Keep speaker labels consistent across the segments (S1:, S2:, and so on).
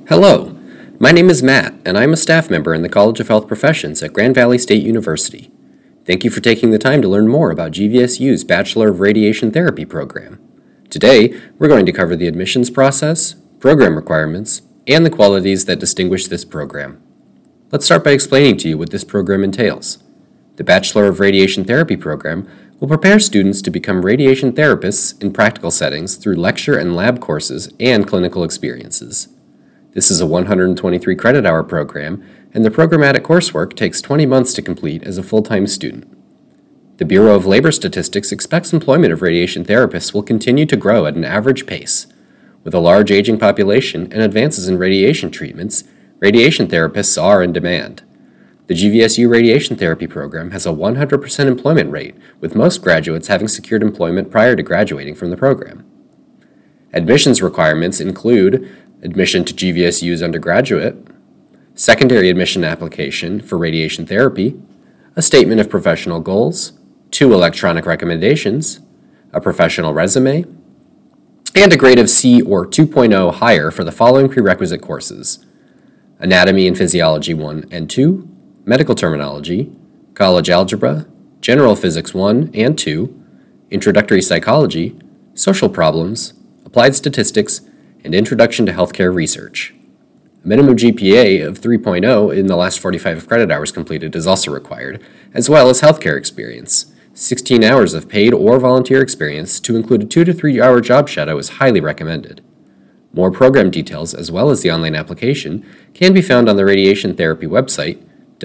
S1: Hello, my name is Matt, and I'm a staff member in the College of Health Professions at Grand Valley State University. Thank you for taking the time to learn more about GVSU's Bachelor of Radiation Therapy program. Today, we're going to cover the admissions process, program requirements, and the qualities that distinguish this program. Let's start by explaining to you what this program entails. The Bachelor of Radiation Therapy program will prepare students to become radiation therapists in practical settings through lecture and lab courses and clinical experiences. This is a 123 credit hour program, and the programmatic coursework takes 20 months to complete as a full-time student. The Bureau of Labor Statistics expects employment of radiation therapists will continue to grow at an average pace. With a large aging population and advances in radiation treatments, radiation therapists are in demand. The GVSU Radiation Therapy program has a 100% employment rate, with most graduates having secured employment prior to graduating from the program. Admissions requirements include admission to GVSU's undergraduate, secondary admission application for radiation therapy, a statement of professional goals, 2 electronic recommendations, a professional resume, and a grade of C or 2.0 higher for the following prerequisite courses: Anatomy and Physiology 1 and 2, Medical Terminology, College Algebra, General Physics 1 and 2, Introductory Psychology, Social Problems, Applied Statistics, and Introduction to Healthcare Research. A minimum GPA of 3.0 in the last 45 credit hours completed is also required, as well as healthcare experience. 16 hours of paid or volunteer experience to include a 2 to 3 hour job shadow is highly recommended. More program details, as well as the online application, can be found on the Radiation Therapy website,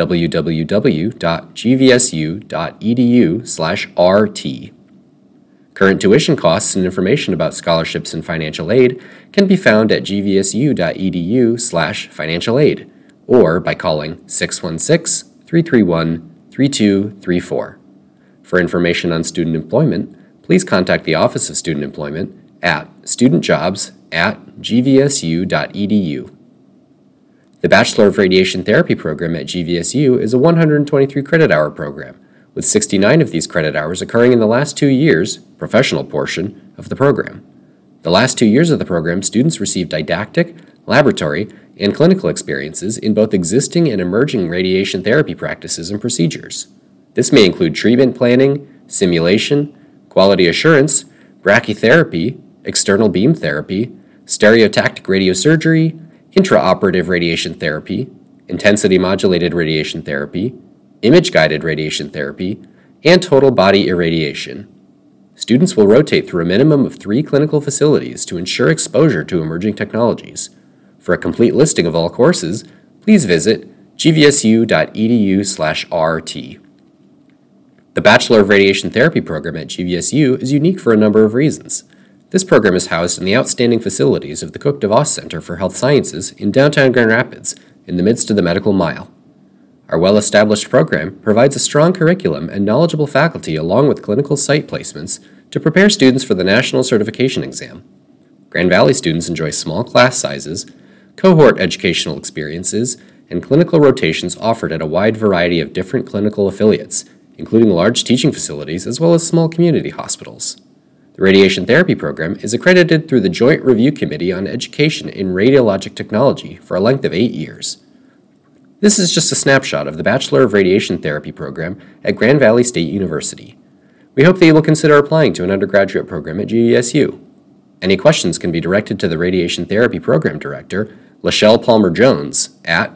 S1: www.gvsu.edu/RT. Current tuition costs and information about scholarships and financial aid can be found at gvsu.edu/financial aid or by calling 616-331-3234. For information on student employment, please contact the Office of Student Employment at studentjobs@gvsu.edu. The Bachelor of Radiation Therapy program at GVSU is a 123 credit hour program, with 69 of these credit hours occurring in the last 2 years, professional portion, of the program. The last 2 years of the program, students receive didactic, laboratory, and clinical experiences in both existing and emerging radiation therapy practices and procedures. This may include treatment planning, simulation, quality assurance, brachytherapy, external beam therapy, stereotactic radiosurgery, intraoperative radiation therapy, intensity-modulated radiation therapy, image-guided radiation therapy, and total body irradiation. Students will rotate through a minimum of 3 clinical facilities to ensure exposure to emerging technologies. For a complete listing of all courses, please visit gvsu.edu/RT. The Bachelor of Radiation Therapy program at GVSU is unique for a number of reasons. This program is housed in the outstanding facilities of the Cook DeVos Center for Health Sciences in downtown Grand Rapids, in the midst of the Medical Mile. Our well-established program provides a strong curriculum and knowledgeable faculty along with clinical site placements to prepare students for the National Certification Exam. Grand Valley students enjoy small class sizes, cohort educational experiences, and clinical rotations offered at a wide variety of different clinical affiliates, including large teaching facilities as well as small community hospitals. The Radiation Therapy program is accredited through the Joint Review Committee on Education in Radiologic Technology for a length of 8 years. This is just a snapshot of the Bachelor of Radiation Therapy program at Grand Valley State University. We hope that you will consider applying to an undergraduate program at GVSU. Any questions can be directed to the Radiation Therapy Program Director, Lachelle Palmer-Jones, at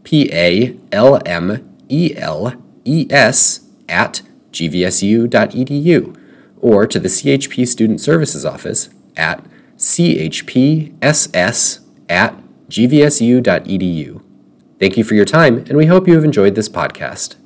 S1: palmeles@gvsu.edu, or to the CHP Student Services Office at chpss@gvsu.edu. Thank you for your time, and we hope you have enjoyed this podcast.